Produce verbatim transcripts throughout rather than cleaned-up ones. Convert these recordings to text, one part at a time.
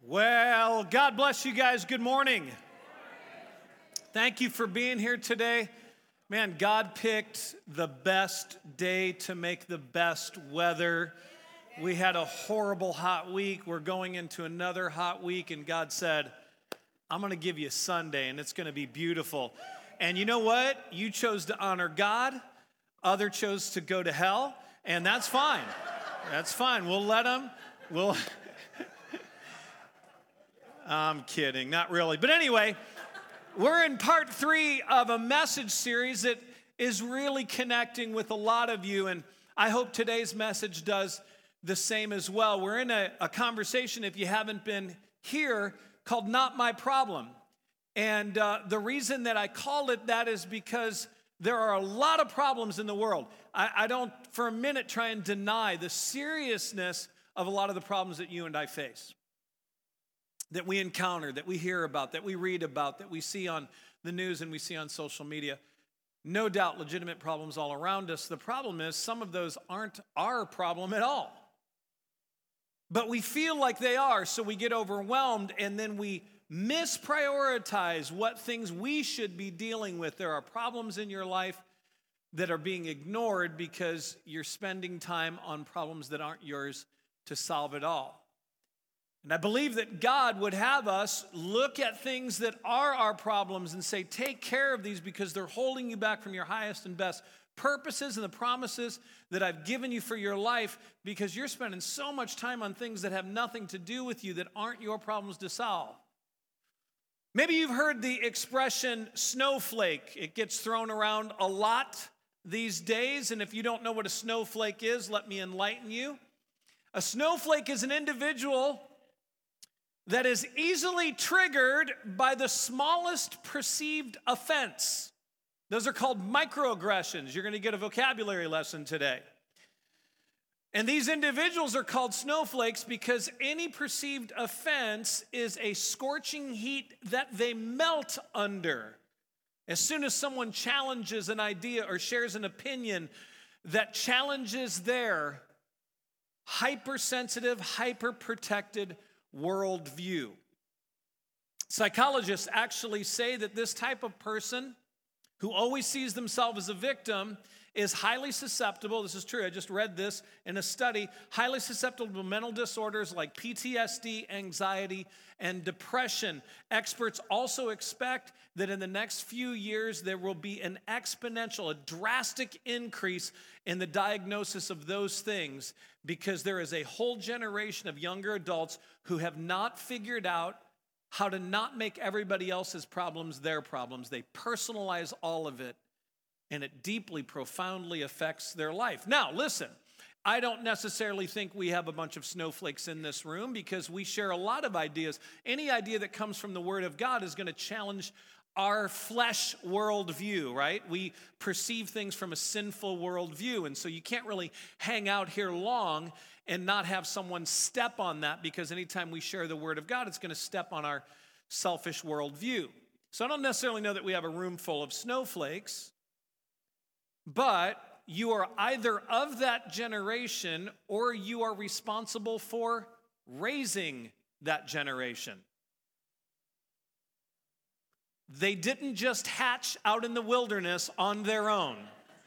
Well, God bless you guys. Good morning. Thank you for being here today. Man, God picked the best day to make the best weather. We had a horrible hot week. We're going into another hot week, and God said, I'm going to give you Sunday, and it's going to be beautiful. And you know what? You chose to honor God. Other chose to go to hell, and that's fine. That's fine. We'll let them. We'll... I'm kidding, not really. But anyway, we're in part three of a message series that is really connecting with a lot of you, and I hope today's message does the same as well. We're in a, a conversation, if you haven't been here, called Not My Problem. And uh, the reason that I called it that is because there are a lot of problems in the world. I, I don't for a minute try and deny the seriousness of a lot of the problems that you and I face, that we encounter, that we hear about, that we read about, that we see on the news and we see on social media. No doubt legitimate problems all around us. The problem is some of those aren't our problem at all. But we feel like they are, so we get overwhelmed and then we misprioritize what things we should be dealing with. There are problems in your life that are being ignored because you're spending time on problems that aren't yours to solve it all. And I believe that God would have us look at things that are our problems and say, take care of these because they're holding you back from your highest and best purposes and the promises that I've given you for your life, because you're spending so much time on things that have nothing to do with you, that aren't your problems to solve. Maybe you've heard the expression snowflake. It gets thrown around a lot these days, and if you don't know what a snowflake is, let me enlighten you. A snowflake is an individual that is easily triggered by the smallest perceived offense. Those are called microaggressions. You're going to get a vocabulary lesson today. And these individuals are called snowflakes because any perceived offense is a scorching heat that they melt under. As soon as someone challenges an idea or shares an opinion that challenges their hypersensitive, hyper-protected worldview. Psychologists actually say that this type of person who always sees themselves as a victim is highly susceptible, this is true, I just read this in a study, highly susceptible to mental disorders like P T S D, anxiety, and depression. Experts also expect that in the next few years there will be an exponential, a drastic increase in the diagnosis of those things, because there is a whole generation of younger adults who have not figured out how to not make everybody else's problems their problems. They personalize all of it, and it deeply, profoundly affects their life. Now, listen, I don't necessarily think we have a bunch of snowflakes in this room, because we share a lot of ideas. Any idea that comes from the Word of God is going to challenge our flesh worldview, right? We perceive things from a sinful worldview, and so you can't really hang out here long and not have someone step on that, because anytime we share the Word of God, it's going to step on our selfish worldview. So I don't necessarily know that we have a room full of snowflakes, but you are either of that generation or you are responsible for raising that generation. They didn't just hatch out in the wilderness on their own.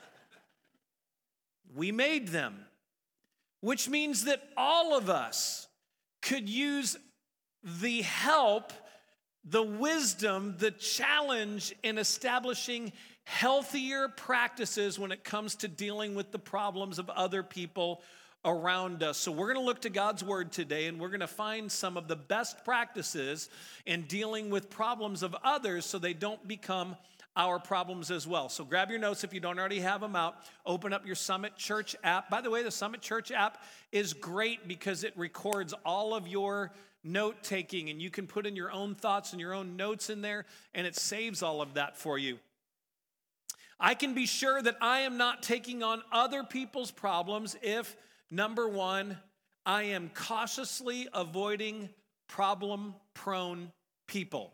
We made them, which means that all of us could use the help, the wisdom, the challenge in establishing healthier practices when it comes to dealing with the problems of other people around us. So we're going to look to God's Word today, and we're going to find some of the best practices in dealing with problems of others so they don't become our problems as well. So grab your notes if you don't already have them out. Open up your Summit Church app. By the way, the Summit Church app is great because it records all of your note-taking, and you can put in your own thoughts and your own notes in there, and it saves all of that for you. I can be sure that I am not taking on other people's problems if, number one, I am cautiously avoiding problem-prone people.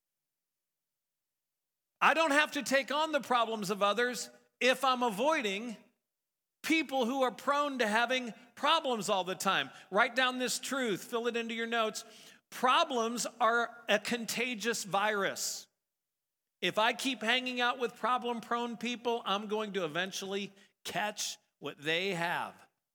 I don't have to take on the problems of others if I'm avoiding people who are prone to having problems all the time. Write down this truth, fill it into your notes. Problems are a contagious virus. If I keep hanging out with problem-prone people, I'm going to eventually catch what they have.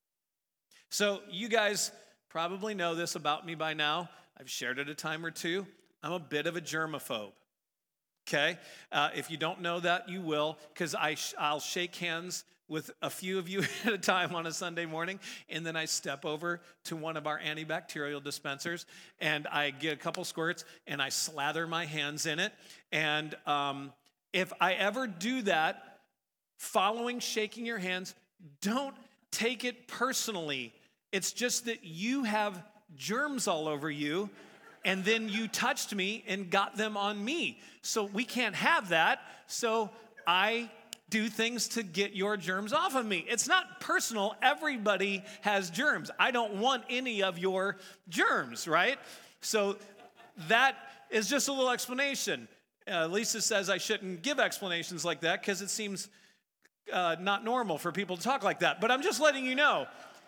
So you guys probably know this about me by now. I've shared it a time or two. I'm a bit of a germaphobe. Okay? Uh, if you don't know that, you will, because I sh- I'll shake hands with a few of you at a time on a Sunday morning, and then I step over to one of our antibacterial dispensers, and I get a couple squirts, and I slather my hands in it. And um, if I ever do that, following shaking your hands, don't take it personally. It's just that you have germs all over you, and then you touched me and got them on me. So we can't have that. So I do things to get your germs off of me. It's not personal. Everybody has germs. I don't want any of your germs, right? So that is just a little explanation. Uh, Lisa says I shouldn't give explanations like that because it seems uh, not normal for people to talk like that. But I'm just letting you know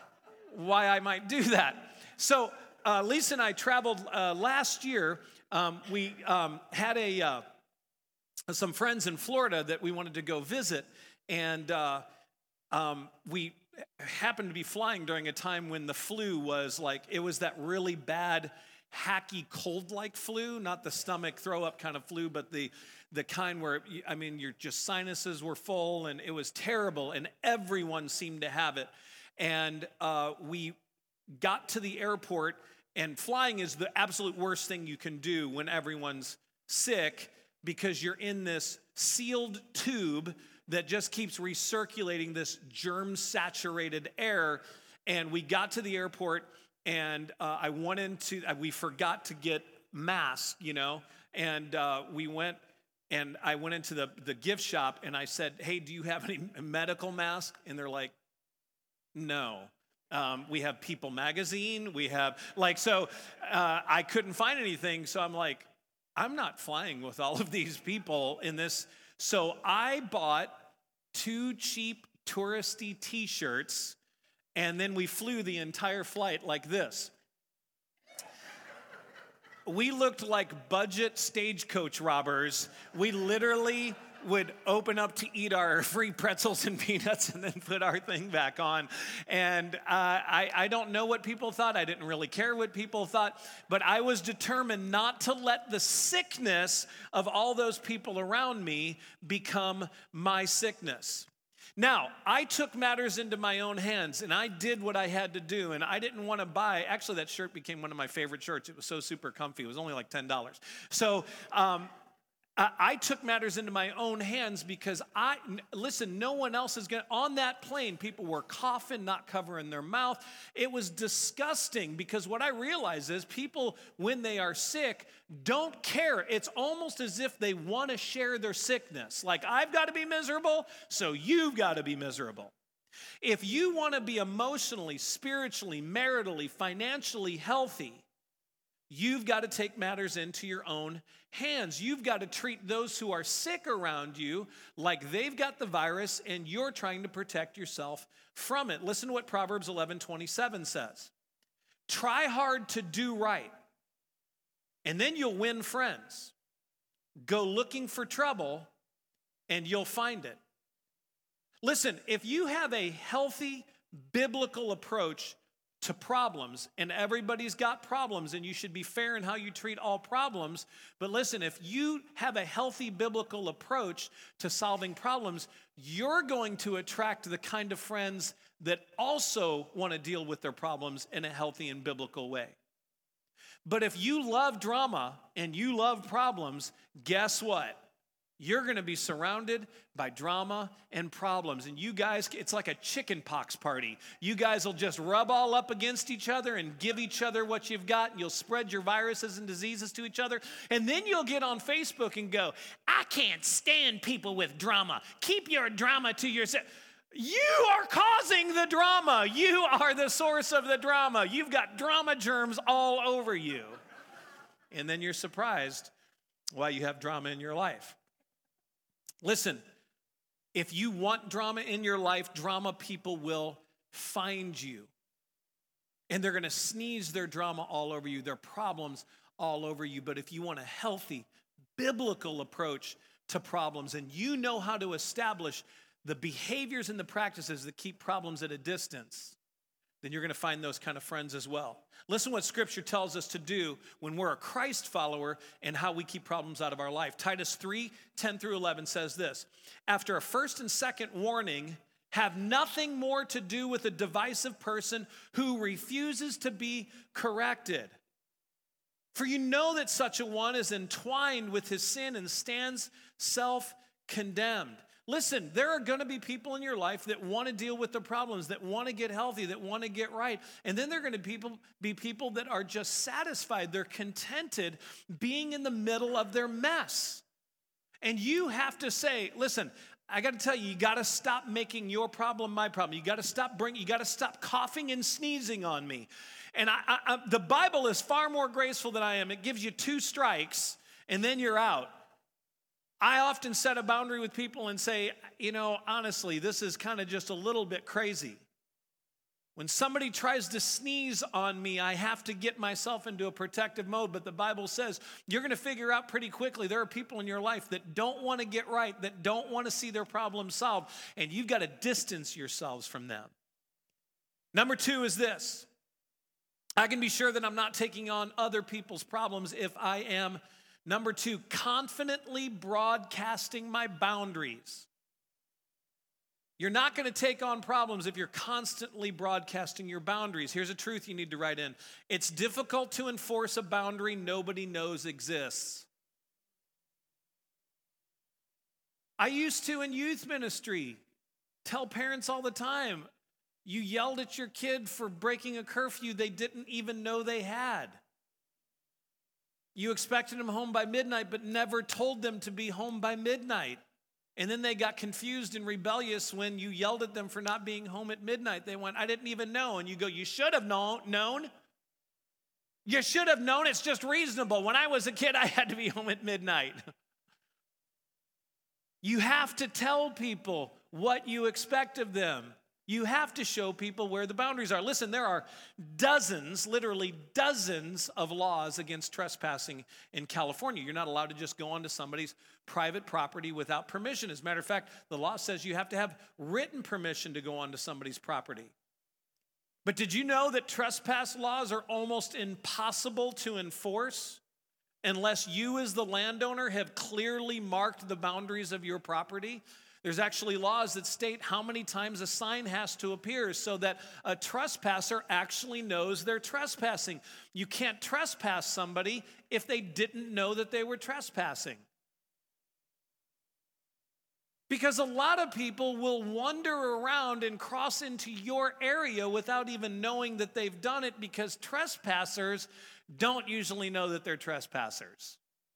why I might do that. So uh, Lisa and I traveled uh, last year. Um, we um, had a... Uh, some friends in Florida that we wanted to go visit, and uh, um, we happened to be flying during a time when the flu was like, it was that really bad, hacky, cold-like flu, not the stomach throw-up kind of flu, but the, the kind where, I mean, your just sinuses were full, and it was terrible, and everyone seemed to have it. And uh, we got to the airport, and flying is the absolute worst thing you can do when everyone's sick, because you're in this sealed tube that just keeps recirculating this germ-saturated air. And we got to the airport, and uh, I went into, uh, we forgot to get masks, you know, and uh, we went, and I went into the, the gift shop, and I said, hey, do you have any medical masks? And they're like, no. Um, we have People Magazine, we have, like, so uh, I couldn't find anything, so I'm like, I'm not flying with all of these people in this. So I bought two cheap touristy t-shirts, and then we flew the entire flight like this. We looked like budget stagecoach robbers. We literally would open up to eat our free pretzels and peanuts and then put our thing back on. And uh, I, I don't know what people thought. I didn't really care what people thought. But I was determined not to let the sickness of all those people around me become my sickness. Now, I took matters into my own hands, and I did what I had to do, and I didn't want to buy. Actually, that shirt became one of my favorite shirts. It was so super comfy. It was only like ten dollars. So um, I, I took matters into my own hands because I, listen, no one else is going to, on that plane, people were coughing, not covering their mouth. It was disgusting because what I realize is people, when they are sick, don't care. It's almost as if they want to share their sickness. Like, I've got to be miserable, so you've got to be miserable. If you want to be emotionally, spiritually, maritally, financially healthy, you've got to take matters into your own hands. You've got to treat those who are sick around you like they've got the virus and you're trying to protect yourself from it. Listen to what Proverbs eleven twenty-seven says. Try hard to do right, and then you'll win friends. Go looking for trouble, and you'll find it. Listen, if you have a healthy biblical approach to problems, and everybody's got problems, and you should be fair in how you treat all problems. But listen, if you have a healthy biblical approach to solving problems, you're going to attract the kind of friends that also want to deal with their problems in a healthy and biblical way. But if you love drama and you love problems, guess what? You're going to be surrounded by drama and problems. And you guys, it's like a chicken pox party. You guys will just rub all up against each other and give each other what you've got. And you'll spread your viruses and diseases to each other. And then you'll get on Facebook and go, I can't stand people with drama. Keep your drama to yourself. You are causing the drama. You are the source of the drama. You've got drama germs all over you. And then you're surprised why you have drama in your life. Listen, if you want drama in your life, drama people will find you. And they're going to sneeze their drama all over you, their problems all over you. But if you want a healthy, biblical approach to problems, and you know how to establish the behaviors and the practices that keep problems at a distance, then you're going to find those kind of friends as well. Listen what Scripture tells us to do when we're a Christ follower and how we keep problems out of our life. Titus three, ten through eleven says this: after a first and second warning, have nothing more to do with a divisive person who refuses to be corrected. For you know that such a one is entwined with his sin and stands self-condemned. Listen, there are going to be people in your life that want to deal with the problems, that want to get healthy, that want to get right. And then there are going to people, be people that are just satisfied. They're contented being in the middle of their mess. And you have to say, listen, I got to tell you, you got to stop making your problem my problem. You got to stop bringing, you got to stop coughing and sneezing on me. And I, I, I, the Bible is far more graceful than I am. It gives you two strikes, and then you're out. I often set a boundary with people and say, you know, honestly, this is kind of just a little bit crazy. When somebody tries to sneeze on me, I have to get myself into a protective mode. But the Bible says you're going to figure out pretty quickly there are people in your life that don't want to get right, that don't want to see their problems solved, and you've got to distance yourselves from them. Number two is this: I can be sure that I'm not taking on other people's problems if I am, number two, confidently broadcasting my boundaries. You're not going to take on problems if you're constantly broadcasting your boundaries. Here's a truth you need to write in. It's difficult to enforce a boundary nobody knows exists. I used to, in youth ministry, tell parents all the time, you yelled at your kid for breaking a curfew they didn't even know they had. You expected them home by midnight, but never told them to be home by midnight. And then they got confused and rebellious when you yelled at them for not being home at midnight. They went, I didn't even know. And you go, you should have known. known. You should have known. It's just reasonable. When I was a kid, I had to be home at midnight. You have to tell people what you expect of them. You have to show people where the boundaries are. Listen, there are dozens, literally dozens of laws against trespassing in California. You're not allowed to just go onto somebody's private property without permission. As a matter of fact, the law says you have to have written permission to go onto somebody's property. But did you know that trespass laws are almost impossible to enforce unless you as the landowner have clearly marked the boundaries of your property? There's actually laws that state how many times a sign has to appear so that a trespasser actually knows they're trespassing. You can't trespass somebody if they didn't know that they were trespassing. Because a lot of people will wander around and cross into your area without even knowing that they've done it, because trespassers don't usually know that they're trespassers.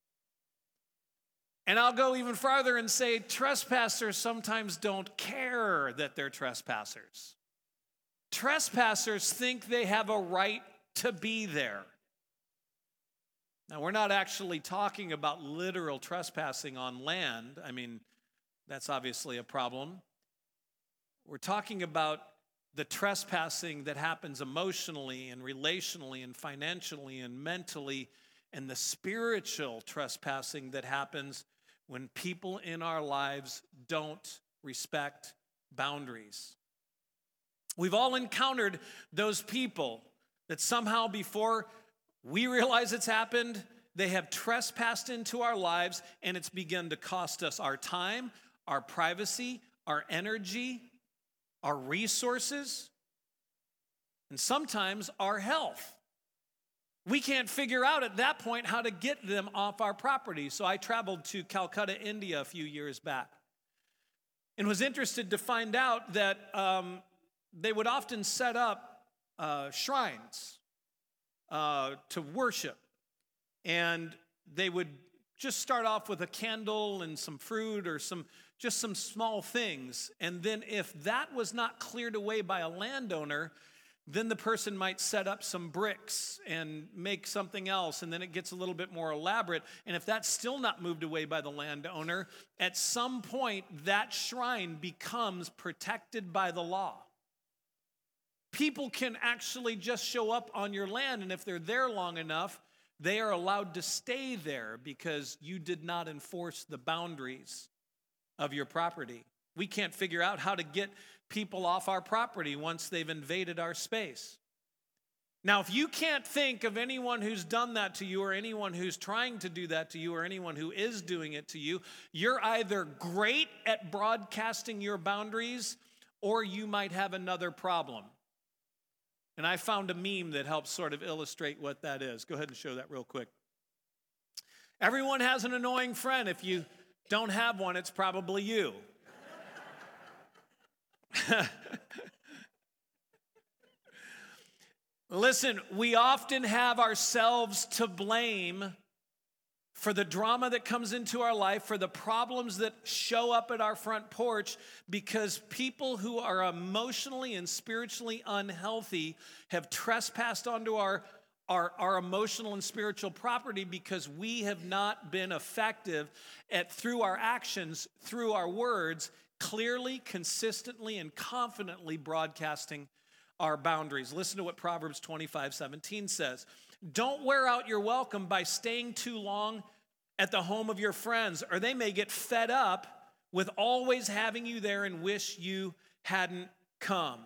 And I'll go even farther and say trespassers sometimes don't care that they're trespassers. Trespassers think they have a right to be there. Now, we're not actually talking about literal trespassing on land. I mean, that's obviously a problem. We're talking about the trespassing that happens emotionally and relationally and financially and mentally, and the spiritual trespassing that happens when people in our lives don't respect boundaries. We've all encountered those people that somehow before we realize it's happened, they have trespassed into our lives, and it's begun to cost us our time, our privacy, our energy, our resources, and sometimes our health. We can't figure out at that point how to get them off our property. So I traveled to Calcutta, India a few years back and was interested to find out that um, they would often set up uh, shrines uh, to worship. And they would just start off with a candle and some fruit or some just some small things. And then if that was not cleared away by a landowner, then the person might set up some bricks and make something else, and then it gets a little bit more elaborate. And if that's still not moved away by the landowner, at some point that shrine becomes protected by the law. People can actually just show up on your land, and if they're there long enough, they are allowed to stay there because you did not enforce the boundaries of your property. We can't figure out how to get people off our property once they've invaded our space. Now, if you can't think of anyone who's done that to you or anyone who's trying to do that to you or anyone who is doing it to you, you're either great at broadcasting your boundaries or you might have another problem. And I found a meme that helps sort of illustrate what that is. Go ahead and show that real quick. Everyone has an annoying friend. If you don't have one, it's probably you. Listen, we often have ourselves to blame for the drama that comes into our life, for the problems that show up at our front porch, because people who are emotionally and spiritually unhealthy have trespassed onto our, our, our emotional and spiritual property because we have not been effective at, through our actions, through our words, clearly, consistently, and confidently broadcasting our boundaries. Listen to what Proverbs twenty-five seventeen says. Don't wear out your welcome by staying too long at the home of your friends, or they may get fed up with always having you there and wish you hadn't come.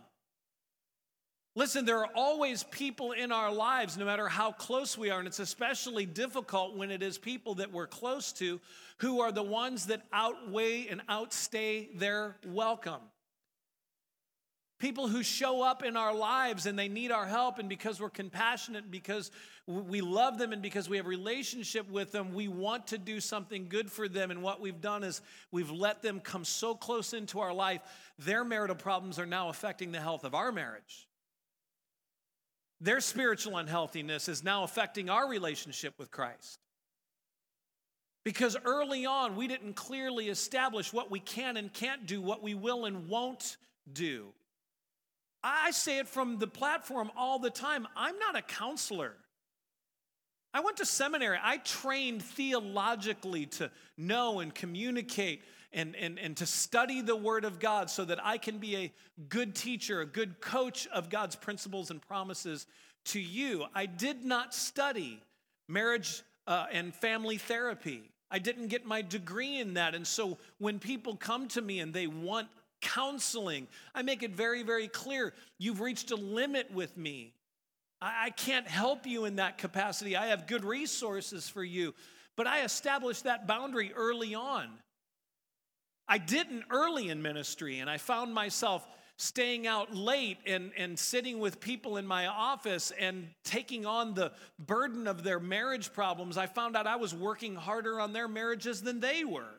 Listen, there are always people in our lives, no matter how close we are, and it's especially difficult when it is people that we're close to who are the ones that outweigh and outstay their welcome. People who show up in our lives and they need our help, and because we're compassionate, because we love them, and because we have a relationship with them, we want to do something good for them. And what we've done is we've let them come so close into our life, their marital problems are now affecting the health of our marriage. Their spiritual unhealthiness is now affecting our relationship with Christ. Because early on, we didn't clearly establish what we can and can't do, what we will and won't do. I say it from the platform all the time. I'm not a counselor. I went to seminary. I trained theologically to know and communicate and, and, and to study the Word of God so that I can be a good teacher, a good coach of God's principles and promises to you. I did not study marriage uh, and family therapy. I didn't get my degree in that. And so when people come to me and they want counseling, I make it very, very clear, you've reached a limit with me. I, I can't help you in that capacity. I have good resources for you, but I established that boundary early on. I didn't early in ministry, and I found myself staying out late and, and sitting with people in my office and taking on the burden of their marriage problems. I found out I was working harder on their marriages than they were.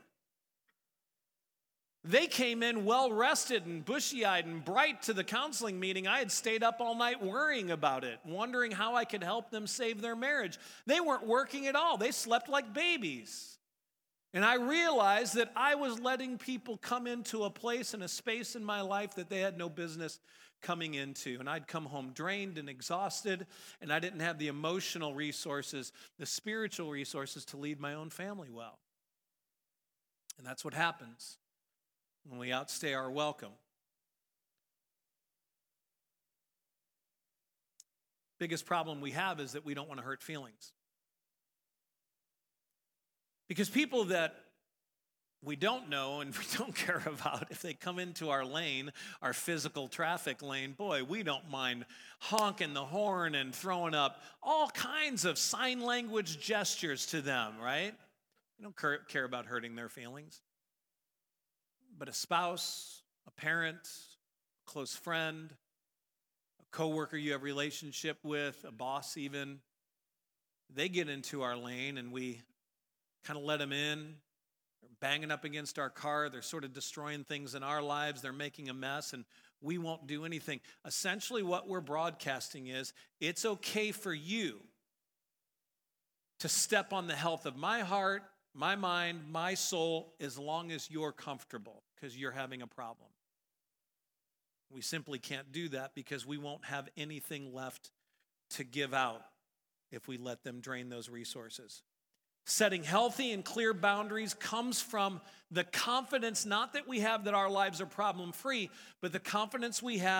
They came in well-rested and bushy-eyed and bright to the counseling meeting. I had stayed up all night worrying about it, wondering how I could help them save their marriage. They weren't working at all. They slept like babies. And I realized that I was letting people come into a place and a space in my life that they had no business coming into. And I'd come home drained and exhausted, and I didn't have the emotional resources, the spiritual resources to lead my own family well. And that's what happens when we outstay our welcome. Biggest problem we have is that we don't want to hurt feelings. Because people that we don't know and we don't care about, if they come into our lane, our physical traffic lane, boy, we don't mind honking the horn and throwing up all kinds of sign language gestures to them, right? We don't care about hurting their feelings. But a spouse, a parent, a close friend, a coworker you have a relationship with, a boss even, they get into our lane and we kind of let them in. They're banging up against our car. They're sort of destroying things in our lives. They're making a mess, and we won't do anything. Essentially, what we're broadcasting is, it's okay for you to step on the health of my heart, my mind, my soul, as long as you're comfortable, because you're having a problem. We simply can't do that because we won't have anything left to give out if we let them drain those resources. Setting healthy and clear boundaries comes from the confidence, not that we have that our lives are problem-free, but the confidence we have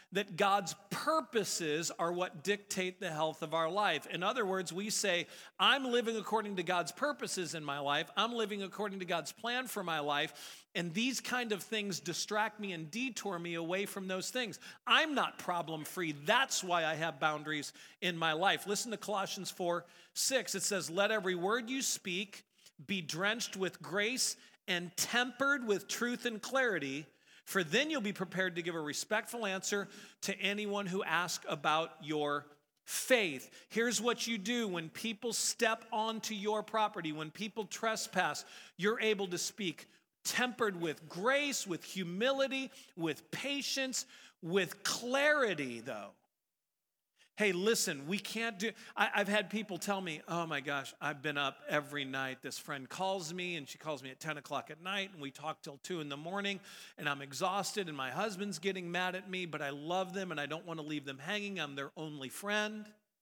that God's purposes are what dictate the health of our life. In other words, we say, I'm living according to God's purposes in my life. I'm living according to God's plan for my life. And these kind of things distract me and detour me away from those things. I'm not problem-free. That's why I have boundaries in my life. Listen to Colossians four six. It says, let every word you speak be drenched with grace and tempered with truth and clarity, for then you'll be prepared to give a respectful answer to anyone who asks about your faith. Here's what you do when people step onto your property, when people trespass, you're able to speak tempered with grace, with humility, with patience, with clarity, though. Hey, listen, we can't do, I, I've had people tell me, oh my gosh, I've been up every night. This friend calls me and she calls me at ten o'clock at night and we talk till two in the morning and I'm exhausted and my husband's getting mad at me, but I love them and I don't want to leave them hanging. I'm their only friend.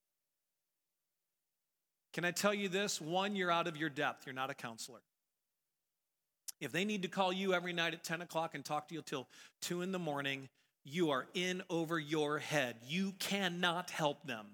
Can I tell you this? One, you're out of your depth. You're not a counselor. If they need to call you every night at ten o'clock and talk to you till two in the morning, you are in over your head. You cannot help them.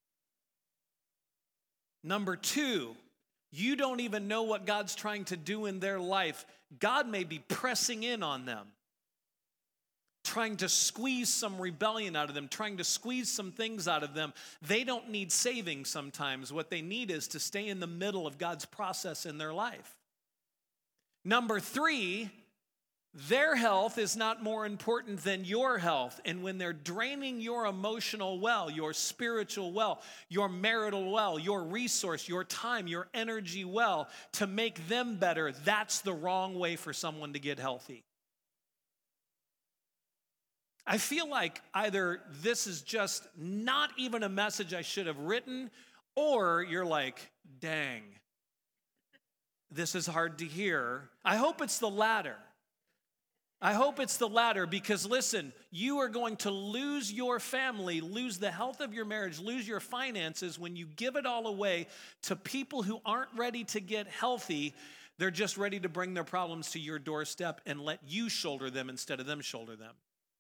Number two, you don't even know what God's trying to do in their life. God may be pressing in on them, trying to squeeze some rebellion out of them, trying to squeeze some things out of them. They don't need saving sometimes. What they need is to stay in the middle of God's process in their life. Number three, their health is not more important than your health. And when they're draining your emotional well, your spiritual well, your marital well, your resource, your time, your energy well, to make them better, that's the wrong way for someone to get healthy. I feel like either this is just not even a message I should have written, or you're like, dang, this is hard to hear. I hope it's the latter. I hope it's the latter because, listen, you are going to lose your family, lose the health of your marriage, lose your finances when you give it all away to people who aren't ready to get healthy. They're just ready to bring their problems to your doorstep and let you shoulder them instead of them shoulder them.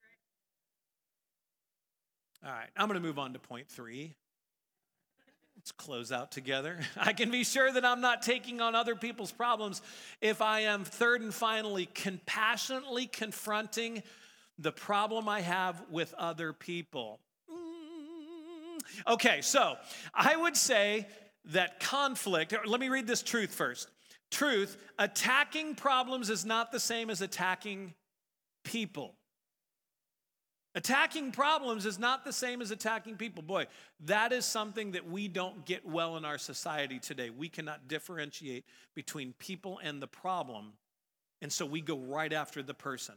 All right, I'm going to move on to point three. Let's close out together. I can be sure that I'm not taking on other people's problems if I am, third and finally, compassionately confronting the problem I have with other people. Mm. Okay, so I would say that conflict, let me read this truth first. Truth, attacking problems is not the same as attacking people. Attacking problems is not the same as attacking people. Boy, that is something that we don't get well in our society today. We cannot differentiate between people and the problem, and so we go right after the person.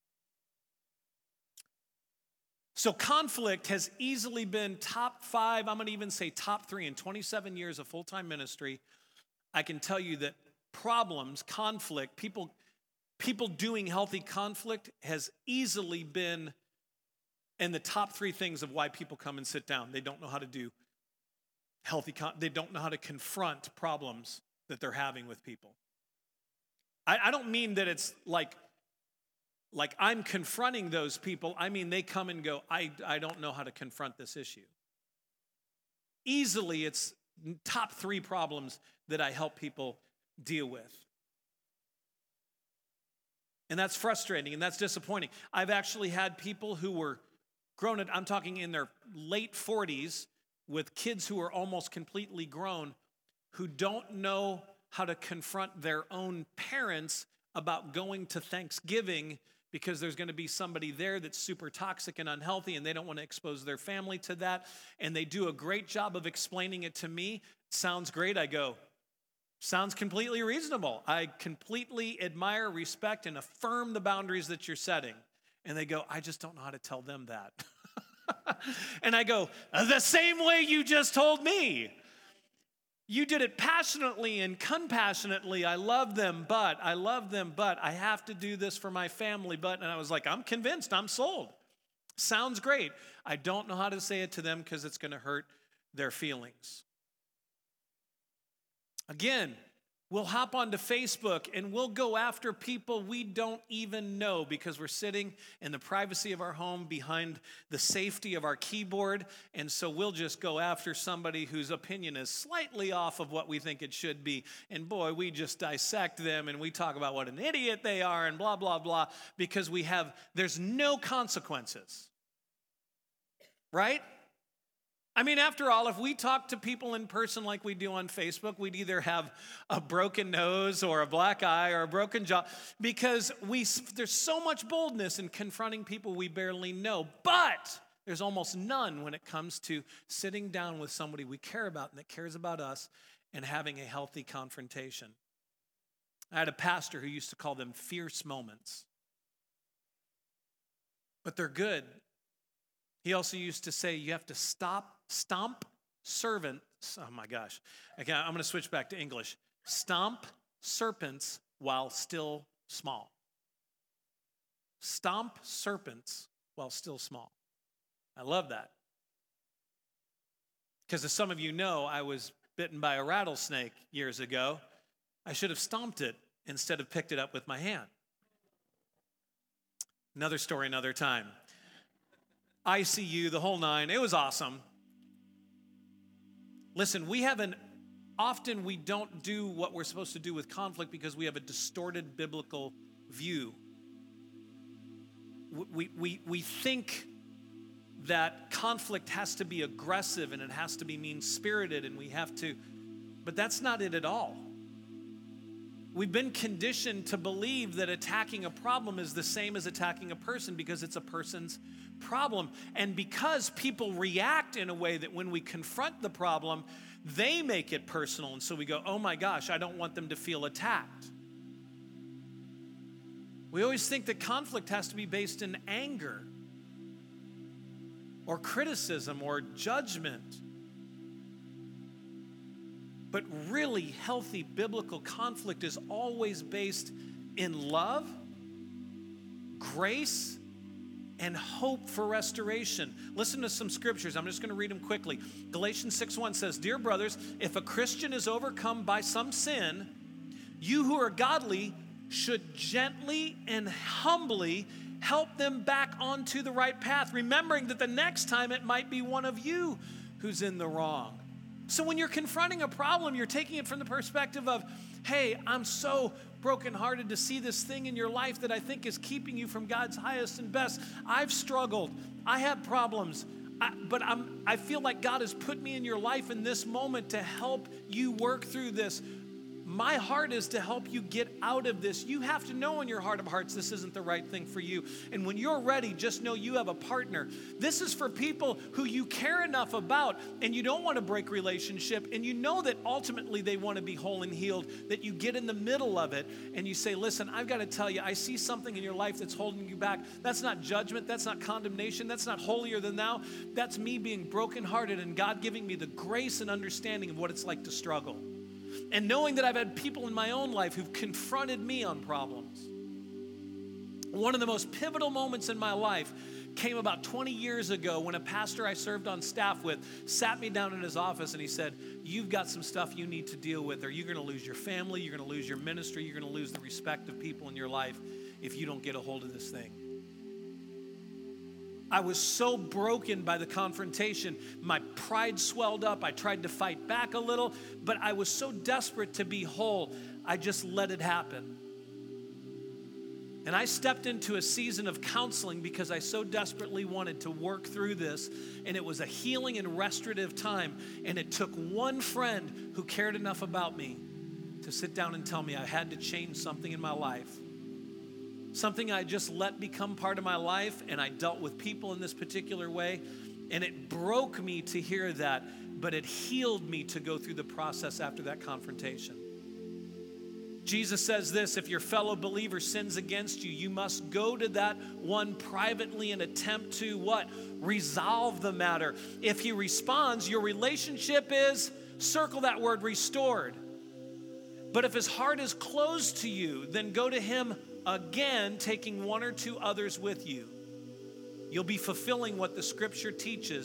So conflict has easily been top five, I'm going to even say top three in twenty-seven years of full-time ministry. I can tell you that problems, conflict, people, people doing healthy conflict has easily been and the top three things of why people come and sit down. They don't know how to do healthy, con- they don't know how to confront problems that they're having with people. I, I don't mean that it's like, like I'm confronting those people. I mean, they come and go, I, I don't know how to confront this issue. Easily, it's top three problems that I help people deal with. And that's frustrating and that's disappointing. I've actually had people who were grown, I'm talking in their late forties, with kids who are almost completely grown, who don't know how to confront their own parents about going to Thanksgiving because there's going to be somebody there that's super toxic and unhealthy and they don't want to expose their family to that. And they do a great job of explaining it to me. Sounds great. I go, sounds completely reasonable. I completely admire, respect, and affirm the boundaries that you're setting. And they go, I just don't know how to tell them that. And I go, the same way you just told me. You did it passionately and compassionately. I love them, but I love them, but I have to do this for my family, but, and I was like, I'm convinced, I'm sold. Sounds great. I don't know how to say it to them because it's going to hurt their feelings. Again, We'll hop onto Facebook and we'll go after people we don't even know because we're sitting in the privacy of our home behind the safety of our keyboard. And so we'll just go after somebody whose opinion is slightly off of what we think it should be. And boy, we just dissect them and we talk about what an idiot they are and blah, blah, blah, because we have, there's no consequences. Right? I mean, after all, if we talk to people in person like we do on Facebook, we'd either have a broken nose or a black eye or a broken jaw because we there's so much boldness in confronting people we barely know. But there's almost none when it comes to sitting down with somebody we care about and that cares about us and having a healthy confrontation. I had a pastor who used to call them fierce moments. But they're good. He also used to say you have to stop, stomp servants. Oh my gosh. Okay, I'm going to switch back to English. Stomp serpents while still small. Stomp serpents while still small. I love that. Because as some of you know, I was bitten by a rattlesnake years ago. I should have stomped it instead of picked it up with my hand. Another story, another time. I C U, the whole nine. It was awesome. Listen, we have an, often we don't do what we're supposed to do with conflict because we have a distorted biblical view. We, we, we think that conflict has to be aggressive and it has to be mean-spirited and we have to, but that's not it at all. We've been conditioned to believe that attacking a problem is the same as attacking a person because it's a person's problem. And because people react in a way that when we confront the problem, they make it personal. And so we go, oh my gosh, I don't want them to feel attacked. We always think that conflict has to be based in anger or criticism or judgment. But really healthy biblical conflict is always based in love, grace, and hope for restoration. Listen to some scriptures. I'm just going to read them quickly. Galatians six one says, "Dear brothers, if a Christian is overcome by some sin, you who are godly should gently and humbly help them back onto the right path, remembering that the next time it might be one of you who's in the wrong." So when you're confronting a problem, you're taking it from the perspective of, hey, I'm so brokenhearted to see this thing in your life that I think is keeping you from God's highest and best. I've struggled. I have problems. I, but I'm, I feel like God has put me in your life in this moment to help you work through this. My heart is to help you get out of this. You have to know in your heart of hearts this isn't the right thing for you. And when you're ready, just know you have a partner. This is for people who you care enough about and you don't want to break relationship and you know that ultimately they want to be whole and healed, that you get in the middle of it and you say, listen, I've got to tell you, I see something in your life that's holding you back. That's not judgment. That's not condemnation. That's not holier than thou. That's me being brokenhearted and God giving me the grace and understanding of what it's like to struggle. And knowing that I've had people in my own life who've confronted me on problems. One of the most pivotal moments in my life came about twenty years ago when a pastor I served on staff with sat me down in his office and he said, you've got some stuff you need to deal with, or you're going to lose your family, you're going to lose your ministry, you're going to lose the respect of people in your life if you don't get a hold of this thing. I was so broken by the confrontation. My pride swelled up. I tried to fight back a little, but I was so desperate to be whole, I just let it happen. And I stepped into a season of counseling because I so desperately wanted to work through this. And it was a healing and restorative time. And it took one friend who cared enough about me to sit down and tell me I had to change something in my life. Something I just let become part of my life, and I dealt with people in this particular way, and it broke me to hear that, but it healed me to go through the process after that confrontation. Jesus says this, if your fellow believer sins against you, you must go to that one privately and attempt to what? Resolve the matter. If he responds, your relationship is, circle that word, restored. But if his heart is closed to you, then go to him again, taking one or two others with you. You'll be fulfilling what the scripture teaches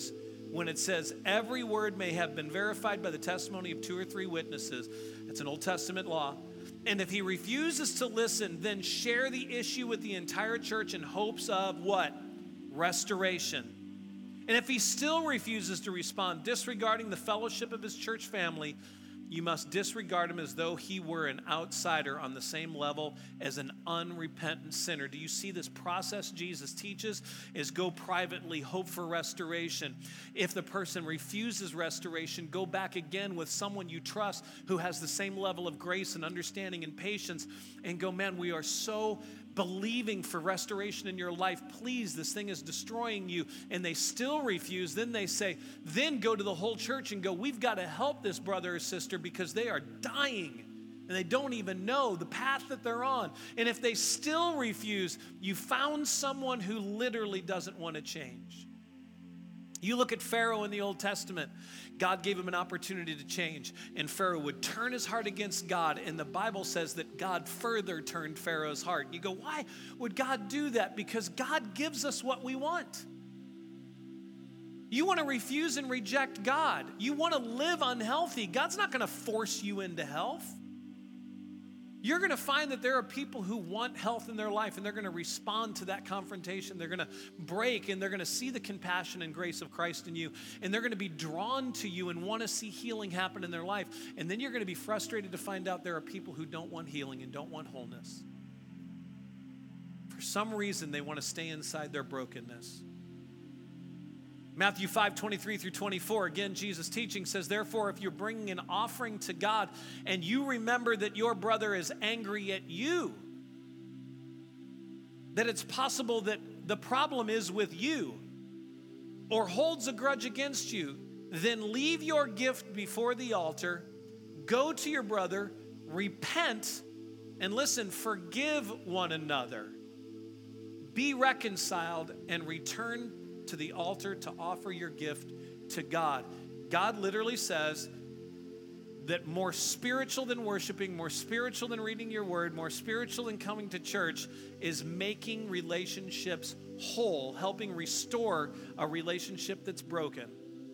when it says every word may have been verified by the testimony of two or three witnesses. It's an Old Testament law. And if he refuses to listen, then share the issue with the entire church in hopes of what? Restoration. And if he still refuses to respond, disregarding the fellowship of his church family, you must disregard him as though he were an outsider on the same level as an unrepentant sinner. Do you see this process Jesus teaches? Is go privately, hope for restoration. If the person refuses restoration, go back again with someone you trust who has the same level of grace and understanding and patience, and go, man, we are so believing for restoration in your life. Please, this thing is destroying you. And they still refuse. Then they say, then go to the whole church and go, we've got to help this brother or sister because they are dying and they don't even know the path that they're on. And if they still refuse, you found someone who literally doesn't want to change. You look at Pharaoh in the Old Testament. God gave him an opportunity to change, and Pharaoh would turn his heart against God, and the Bible says that God further turned Pharaoh's heart. You go, why would God do that? Because God gives us what we want. You want to refuse and reject God. You want to live unhealthy. God's not going to force you into health. You're going to find that there are people who want health in their life, and they're going to respond to that confrontation. They're going to break, and they're going to see the compassion and grace of Christ in you, and they're going to be drawn to you and want to see healing happen in their life. And then you're going to be frustrated to find out there are people who don't want healing and don't want wholeness. For some reason, they want to stay inside their brokenness. Matthew five, twenty-three through twenty-four, again, Jesus' teaching says, therefore, if you're bringing an offering to God and you remember that your brother is angry at you, that it's possible that the problem is with you or holds a grudge against you, then leave your gift before the altar, go to your brother, repent, and listen, forgive one another. Be reconciled and return to the altar to offer your gift to God. God literally says that more spiritual than worshiping, more spiritual than reading your word, more spiritual than coming to church is making relationships whole, helping restore a relationship that's broken.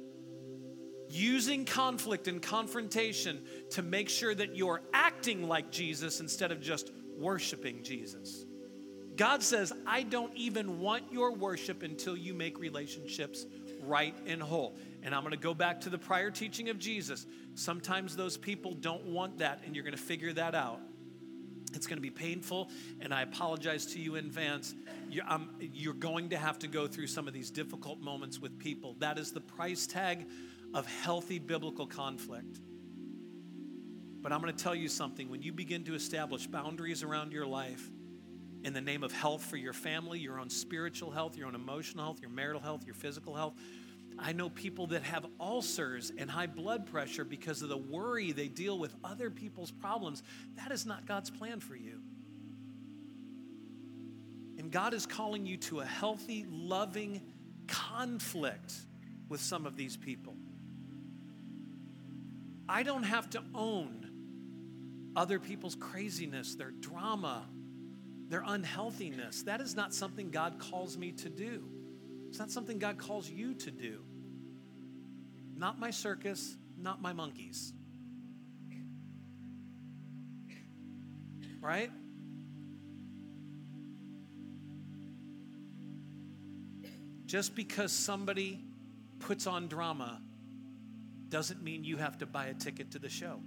Using conflict and confrontation to make sure that you're acting like Jesus instead of just worshiping Jesus. God says, I don't even want your worship until you make relationships right and whole. And I'm going to go back to the prior teaching of Jesus. Sometimes those people don't want that, and you're going to figure that out. It's going to be painful, and I apologize to you in advance. You're, um, you're going to have to go through some of these difficult moments with people. That is the price tag of healthy biblical conflict. But I'm going to tell you something. When you begin to establish boundaries around your life, in the name of health for your family, your own spiritual health, your own emotional health, your marital health, your physical health. I know people that have ulcers and high blood pressure because of the worry they deal with other people's problems. That is not God's plan for you. And God is calling you to a healthy, loving conflict with some of these people. I don't have to own other people's craziness, their drama, their unhealthiness. That is not something God calls me to do. It's not something God calls you to do. Not my circus, not my monkeys. Right? Just because somebody puts on drama doesn't mean you have to buy a ticket to the show.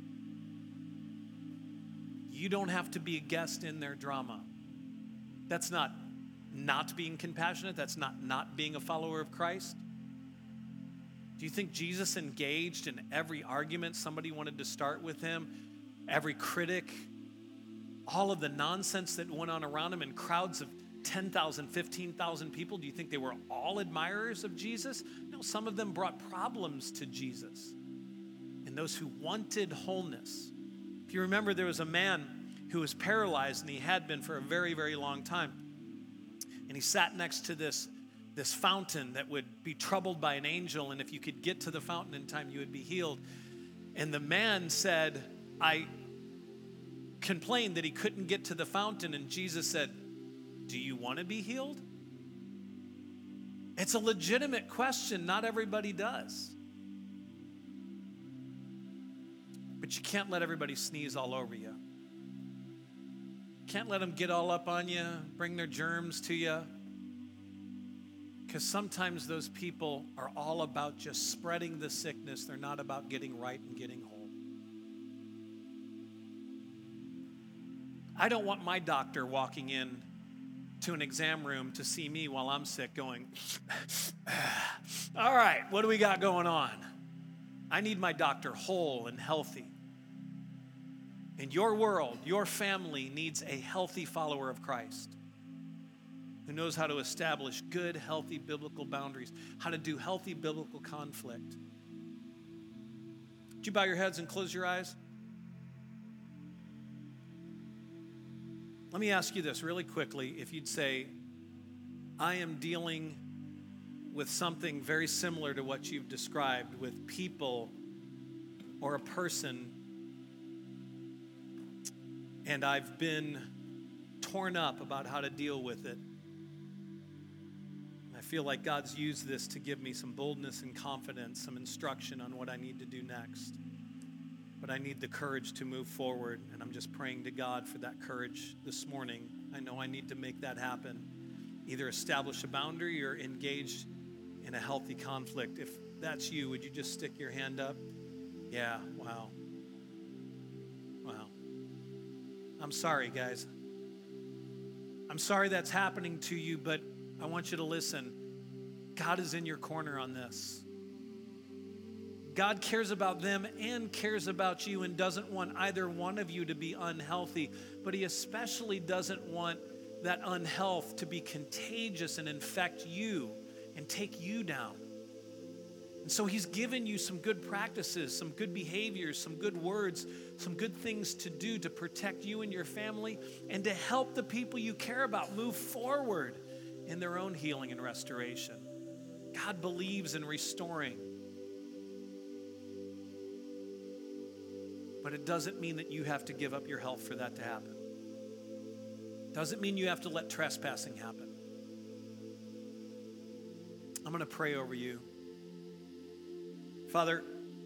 You don't have to be a guest in their drama. That's not not being compassionate. That's not not being a follower of Christ. Do you think Jesus engaged in every argument somebody wanted to start with him? Every critic? All of the nonsense that went on around him in crowds of ten thousand, fifteen thousand people? Do you think they were all admirers of Jesus? No, some of them brought problems to Jesus. And those who wanted wholeness. If you remember, there was a man who was paralyzed, and he had been for a very, very long time. And he sat next to this, this fountain that would be troubled by an angel, and if you could get to the fountain in time, you would be healed. And the man said, I complained that he couldn't get to the fountain, and Jesus said, do you want to be healed? It's a legitimate question. Not everybody does. But you can't let everybody sneeze all over you. Can't let them get all up on you, bring their germs to you. Because sometimes those people are all about just spreading the sickness. They're not about getting right and getting whole. I don't want my doctor walking in to an exam room to see me while I'm sick going, all right, what do we got going on? I need my doctor whole and healthy. In your world, your family needs a healthy follower of Christ who knows how to establish good, healthy biblical boundaries, how to do healthy biblical conflict. Would you bow your heads and close your eyes? Let me ask you this really quickly. If you'd say, I am dealing with something very similar to what you've described with people or a person, and I've been torn up about how to deal with it. I feel like God's used this to give me some boldness and confidence, some instruction on what I need to do next. But I need the courage to move forward, and I'm just praying to God for that courage this morning. I know I need to make that happen. Either establish a boundary or engage in a healthy conflict. If that's you, would you just stick your hand up? Yeah, wow. Wow. I'm sorry, guys. I'm sorry that's happening to you, but I want you to listen. God is in your corner on this. God cares about them and cares about you and doesn't want either one of you to be unhealthy, but he especially doesn't want that unhealth to be contagious and infect you and take you down. And so he's given you some good practices, some good behaviors, some good words, some good things to do to protect you and your family and to help the people you care about move forward in their own healing and restoration. God believes in restoring. But it doesn't mean that you have to give up your health for that to happen. Doesn't mean you have to let trespassing happen. I'm going to pray over you. Father,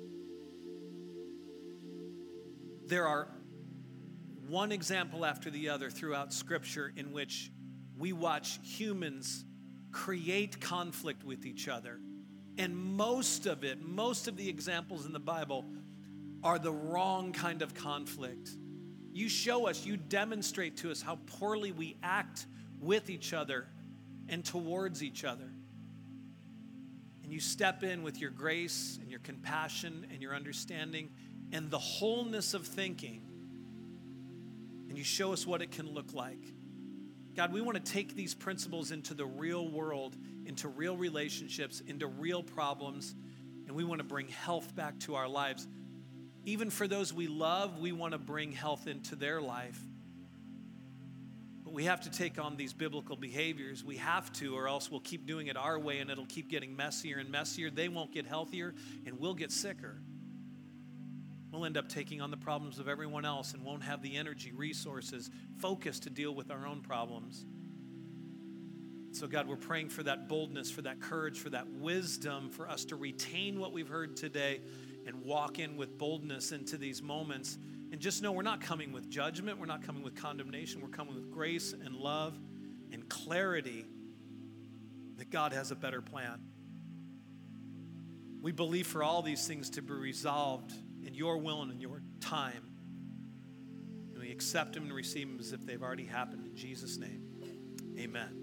there are one example after the other throughout Scripture in which we watch humans create conflict with each other. And most of it, most of the examples in the Bible are the wrong kind of conflict. You show us, you demonstrate to us how poorly we act with each other and towards each other. And you step in with your grace and your compassion and your understanding and the wholeness of thinking. And you show us what it can look like. God, we want to take these principles into the real world, into real relationships, into real problems, and we want to bring health back to our lives. Even for those we love, we want to bring health into their life. But we have to take on these biblical behaviors. We have to, or else we'll keep doing it our way and it'll keep getting messier and messier. They won't get healthier and we'll get sicker. We'll end up taking on the problems of everyone else and won't have the energy, resources, focus to deal with our own problems. So God, we're praying for that boldness, for that courage, for that wisdom, for us to retain what we've heard today and walk in with boldness into these moments. And just know we're not coming with judgment. We're not coming with condemnation. We're coming with grace and love and clarity that God has a better plan. We believe for all these things to be resolved in your will and in your time. And we accept them and receive them as if they've already happened in Jesus' name. Amen.